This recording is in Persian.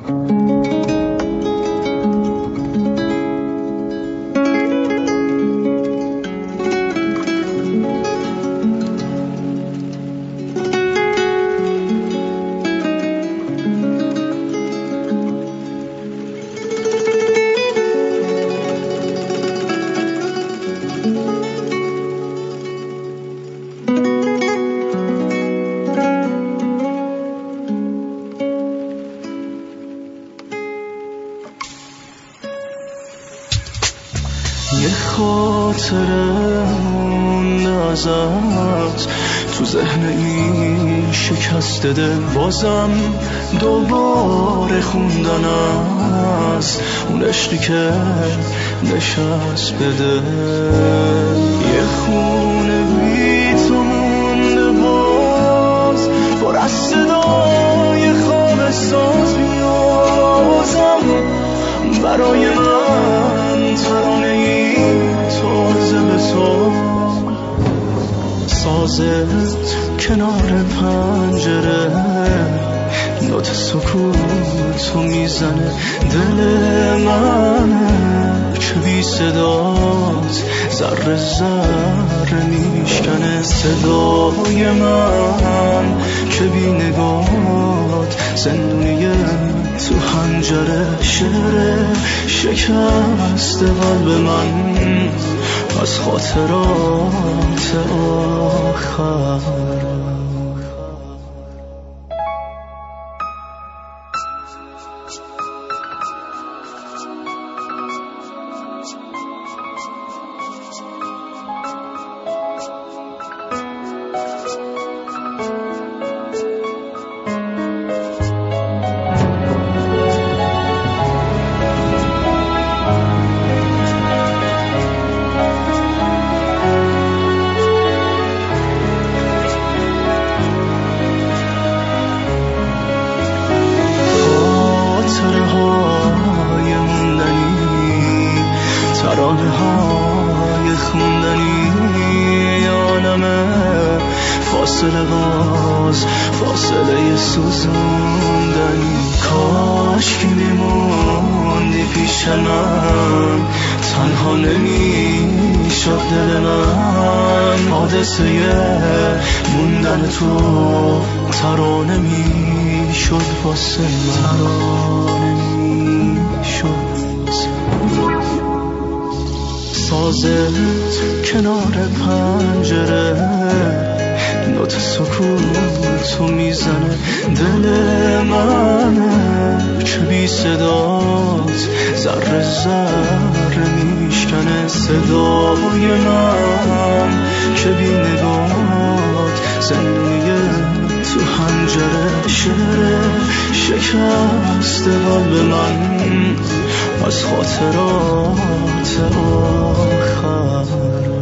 یه خاطره مونده ازت تو ذهن این شکست دل، بازم دوباره خوندن از اون عشقی که نشست بده. یه خونه بی تو مونده باز، پر از صدای خواب ساز بیازم برای من ترانه ای تازه بساز. سازت کنار پنجره نوت سکوتو میزنه، دل من که بی صدات ذره ذره میشکنه. صدای من که بی نگات زندونیه تو حنجره. شعر شکست قلب من از خاطرات آخر. ترانه های خوندنی عالمه، فاصله باز فاصله سوزوندنی. کاش که میموندی پیش من، تنها نمیشد دل من. حادثه موندن تو ترانه میشد واسه من، ترانه میشد. سازت کنار پنجره نوت سکوتو میزنه، دل من که بی صدات ذره ذره میشکنه. صدای من که بی نگات زندونیه تو حنجره. شعر شکست قلب من از خاطرات آخر.